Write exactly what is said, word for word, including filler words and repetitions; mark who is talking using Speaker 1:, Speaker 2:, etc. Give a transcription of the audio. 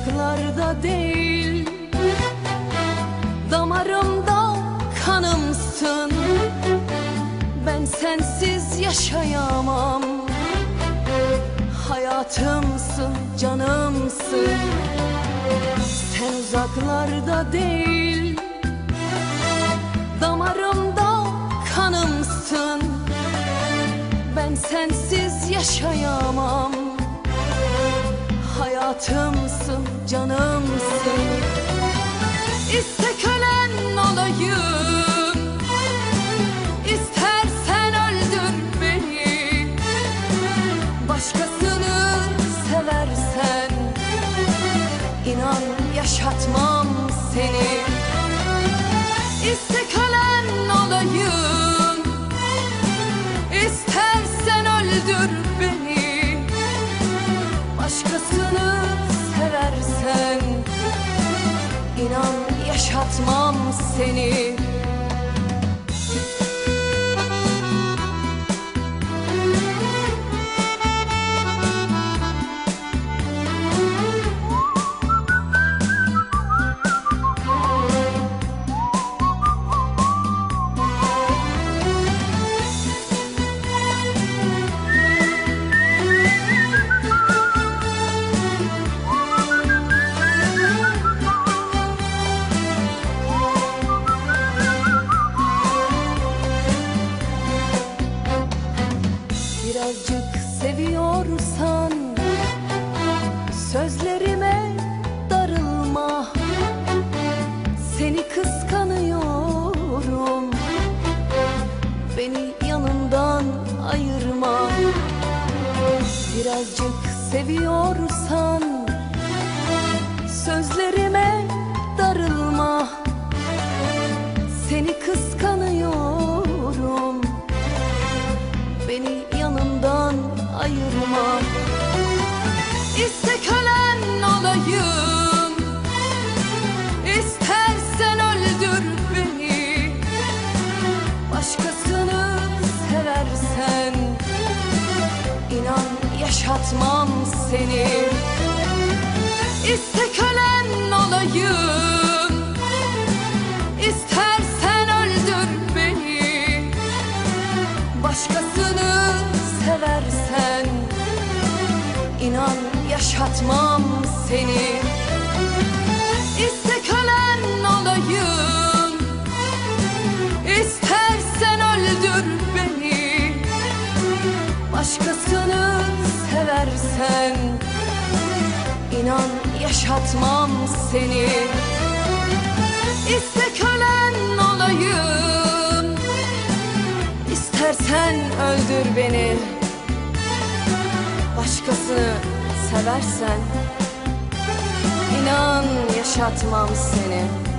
Speaker 1: uzaklarda değil, damarımda kanımsın. Ben sensiz yaşayamam. Hayatımsın, canımsın. Sen uzaklarda değil, damarımda kanımsın. Ben sensiz yaşayamam. Hayatımsın, canımsın. İste kölen olayım, İstersen öldür beni. Başkasını seversen İnan yaşatmam seni. İste kölen olayım, İstersen öldür beni. Başkasını seversen İnan yaşatmam seni. Birazcık seviyorsan sözlerime darılma. Seni kıskanıyorum, beni yanından ayırma. Birazcık seviyorsan sözlerime darılma. Seni kıskanıyorum, beni yanından ayırma. İste kölen olayım, İstersen öldür beni. Başkasını seversen İnan yaşatmam seni. İste kölen olayım, İstersen öldür beni. Başkasını seversen İnan yaşatmam seni. İste kölen olayım, İstersen öldür beni. Başkasını seversen İnan yaşatmam seni. İste kölen olayım, İstersen öldür beni. Başkasını seversen İnan yaşatmam seni.